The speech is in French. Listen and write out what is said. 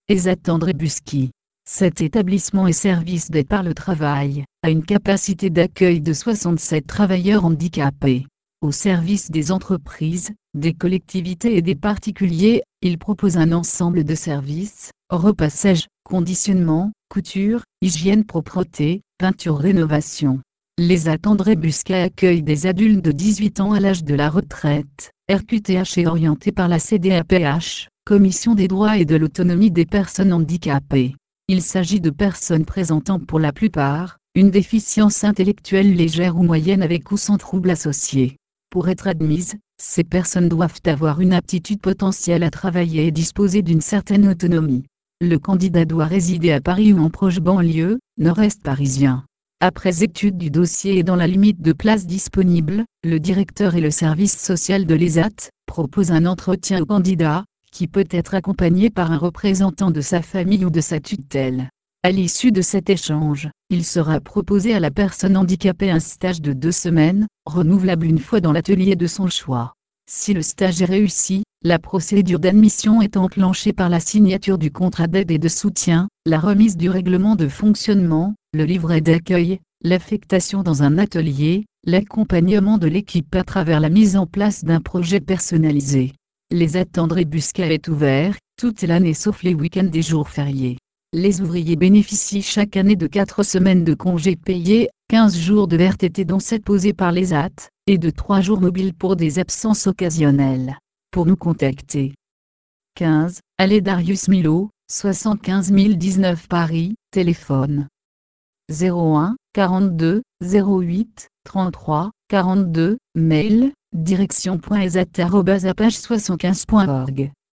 ESAT André Buschi. Cet établissement et service d'aide par le travail a une capacité d'accueil de 67 travailleurs handicapés. Au service des entreprises, des collectivités et des particuliers, il propose un ensemble de services: repassage, conditionnement, couture, hygiène, propreté, peinture, rénovation. L'ESAT André Buschi accueille des adultes de 18 ans à l'âge de la retraite, RQTH et orientés par la CDAPH, Commission des droits et de l'autonomie des personnes handicapées. Il s'agit de personnes présentant pour la plupart une déficience intellectuelle légère ou moyenne avec ou sans troubles associés. Pour être admises, ces personnes doivent avoir une aptitude potentielle à travailler et disposer d'une certaine autonomie. Le candidat doit résider à Paris ou en proche banlieue, nord-est parisien. Après étude du dossier et dans la limite de places disponibles, le directeur et le service social de l'ESAT proposent un entretien au candidat, qui peut être accompagné par un représentant de sa famille ou de sa tutelle. À l'issue de cet échange, il sera proposé à la personne handicapée un stage de 2 semaines, renouvelable une fois dans l'atelier de son choix. Si le stage est réussi, la procédure d'admission est enclenchée par la signature du contrat d'aide et de soutien, la remise du règlement de fonctionnement, le livret d'accueil, l'affectation dans un atelier, l'accompagnement de l'équipe à travers la mise en place d'un projet personnalisé. L'ESAT André Buschi est ouvert toute l'année sauf les week-ends et jours fériés. Les ouvriers bénéficient chaque année de 4 semaines de congés payés, 15 jours de RTT dont 7 posés par l'ESAT, et de 3 jours mobiles pour des absences occasionnelles. Pour nous contacter: 15, allée Darius Milhaud, 75 019 Paris, téléphone 01 42 08 33 42, mail direction.esat@page75.org.